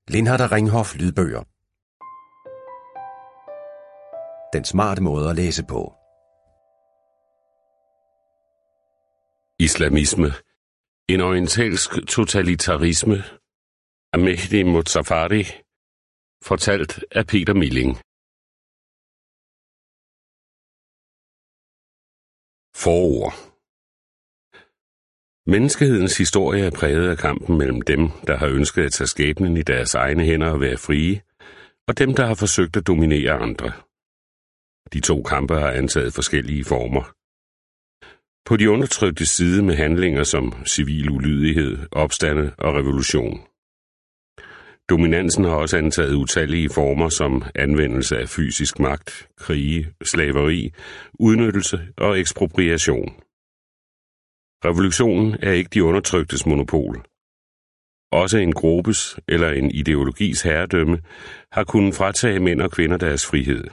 Lindhardt og Ringhof lydbøger. Den smarte måde at læse på. Islamisme. En orientalsk totalitarisme af Mehdi Mozafari, fortalt af Peter Milling. Forord. Menneskehedens historie er præget af kampen mellem dem, der har ønsket at tage skæbnen i deres egne hænder og være frie, og dem, der har forsøgt at dominere andre. De to kampe har antaget forskellige former. På de undertrykte side med handlinger som civil ulydighed, opstande og revolution. Dominansen har også antaget utallige former som anvendelse af fysisk magt, krige, slaveri, udnyttelse og ekspropriation. Revolutionen er ikke de undertryktes monopol. Også en gruppes eller en ideologis herredømme har kunnet fratage mænd og kvinder deres frihed.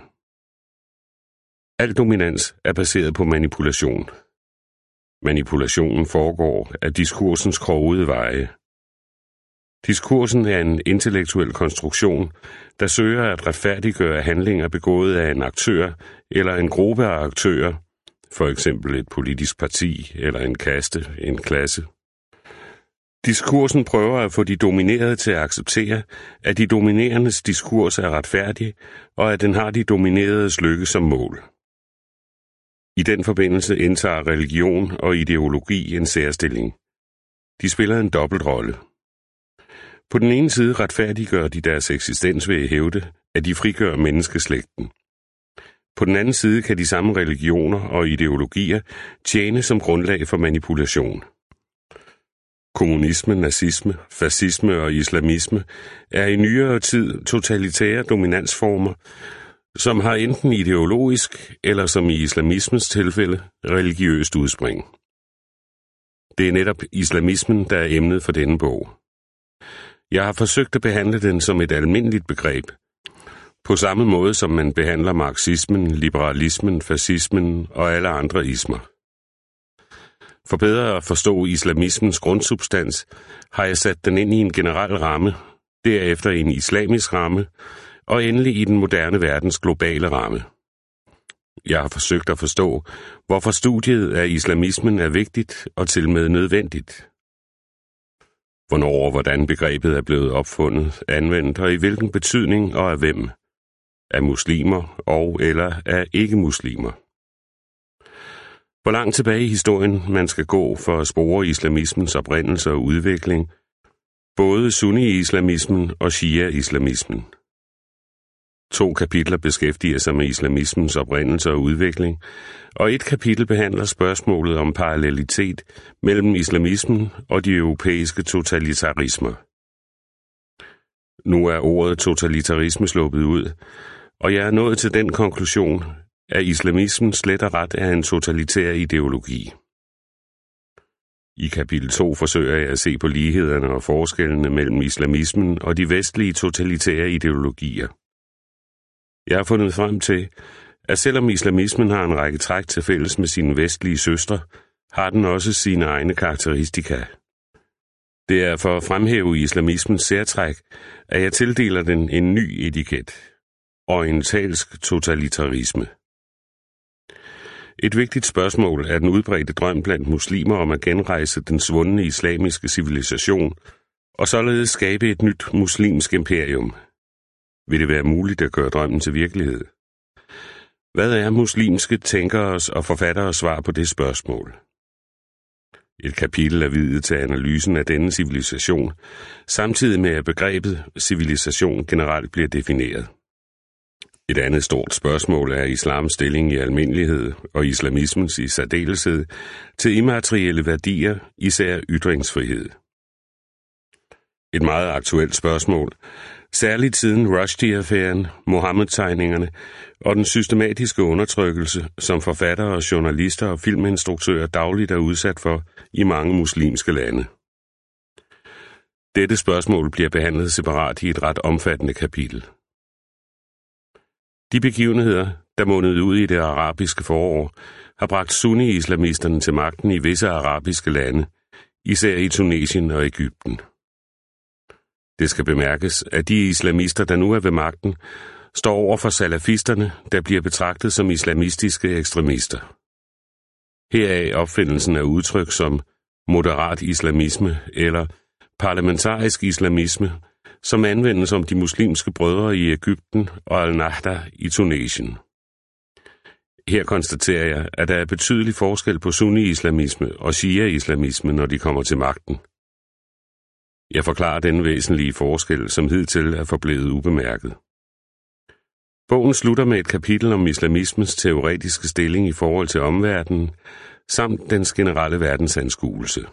Al dominans er baseret på manipulation. Manipulationen foregår af diskursens krogede veje. Diskursen er en intellektuel konstruktion, der søger at retfærdiggøre handlinger begået af en aktør eller en gruppe af aktører, for eksempel et politisk parti eller en kaste, en klasse. Diskursen prøver at få de dominerede til at acceptere, at de dominerendes diskurs er retfærdig, og at den har de domineredes lykke som mål. I den forbindelse indtager religion og ideologi en særstilling. De spiller en dobbeltrolle. På den ene side retfærdiggør de deres eksistens ved at hævde, at de frigør menneskeslægten. På den anden side kan de samme religioner og ideologier tjene som grundlag for manipulation. Kommunisme, nazisme, fascisme og islamisme er i nyere tid totalitære dominansformer, som har enten ideologisk eller, som i islamismens tilfælde, religiøst udspring. Det er netop islamismen, der er emnet for denne bog. Jeg har forsøgt at behandle den som et almindeligt begreb, på samme måde som man behandler marxismen, liberalismen, fascismen og alle andre ismer. For bedre at forstå islamismens grundsubstans, har jeg sat den ind i en generel ramme, derefter i en islamisk ramme, og endelig i den moderne verdens globale ramme. Jeg har forsøgt at forstå, hvorfor studiet af islamismen er vigtigt og tilmed nødvendigt. Hvornår og hvordan begrebet er blevet opfundet, anvendt og i hvilken betydning og af hvem. Af muslimer og eller af ikke-muslimer. Hvor langt tilbage i historien man skal gå for at spore islamismens oprindelse og udvikling, både sunni-islamismen og shia-islamismen. 2 kapitler beskæftiger sig med islamismens oprindelse og udvikling, og et kapitel behandler spørgsmålet om parallelitet mellem islamismen og de europæiske totalitarismer. Nu er ordet totalitarisme sluppet ud, og jeg er nået til den konklusion, at islamismen slet og ret er en totalitær ideologi. I kapitel 2 forsøger jeg at se på lighederne og forskellene mellem islamismen og de vestlige totalitære ideologier. Jeg har fundet frem til, at selvom islamismen har en række træk til fælles med sine vestlige søstre, har den også sine egne karakteristika. Det er for at fremhæve islamismens særtræk, at jeg tildeler den en ny etiket: orientalsk totalitarisme. Et vigtigt spørgsmål er den udbredte drøm blandt muslimer om at genrejse den svundne islamiske civilisation og således skabe et nyt muslimsk imperium. Vil det være muligt at gøre drømmen til virkelighed? Hvad er muslimske tænkeres og forfatteres svar på det spørgsmål? Et kapitel er viet til analysen af denne civilisation, samtidig med at begrebet civilisation generelt bliver defineret. Et andet stort spørgsmål er islams stilling i almindelighed og islamismens i særdeleshed til immaterielle værdier, især ytringsfrihed. Et meget aktuelt spørgsmål, særligt siden Rushdie-affæren, Mohammed-tegningerne og den systematiske undertrykkelse, som forfattere, journalister og filminstruktører dagligt er udsat for i mange muslimske lande. Dette spørgsmål bliver behandlet separat i et ret omfattende kapitel. De begivenheder, der mundede ud i det arabiske forår, har bragt sunni-islamisterne til magten i visse arabiske lande, især i Tunesien og Egypten. Det skal bemærkes, at de islamister, der nu er ved magten, står over for salafisterne, der bliver betragtet som islamistiske ekstremister. Heraf opfindelsen af udtryk som moderat islamisme eller parlamentarisk islamisme, som anvendes om de muslimske brødre i Egypten og Al-Nahda i Tunesien. Her konstaterer jeg, at der er betydelig forskel på sunni-islamisme og shia-islamisme, når de kommer til magten. Jeg forklarer den væsentlige forskel, som hidtil er forblevet ubemærket. Bogen slutter med et kapitel om islamismens teoretiske stilling i forhold til omverdenen, samt dens generelle verdensanskuelse.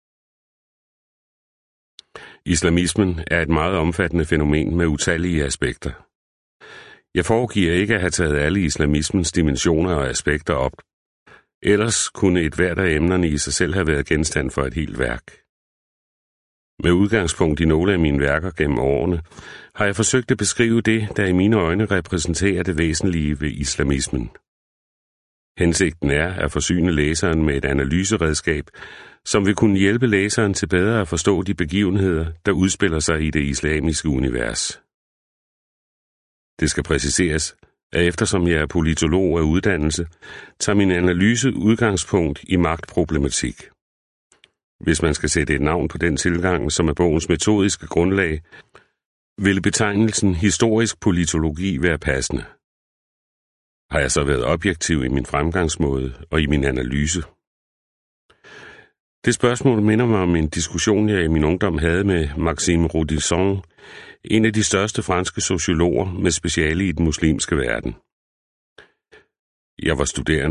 Islamismen er et meget omfattende fænomen med utallige aspekter. Jeg foregiver ikke at have taget alle islamismens dimensioner og aspekter op. Ellers kunne et hvert af emnerne i sig selv have været genstand for et helt værk. Med udgangspunkt i nogle af mine værker gennem årene, har jeg forsøgt at beskrive det, der i mine øjne repræsenterer det væsentlige ved islamismen. Hensigten er at forsyne læseren med et analyseredskab, som vil kunne hjælpe læseren til bedre at forstå de begivenheder, der udspiller sig i det islamiske univers. Det skal præciseres, at eftersom jeg er politolog af uddannelse, tager min analyse udgangspunkt i magtproblematik. Hvis man skal sætte et navn på den tilgang, som er bogens metodiske grundlag, ville betegnelsen historisk politologi være passende. Har jeg så været objektiv i min fremgangsmåde og i min analyse? Det spørgsmål minder mig om en diskussion, jeg i min ungdom havde med Maxime Rodinson, en af de største franske sociologer med speciale i den muslimske verden. Jeg var studerende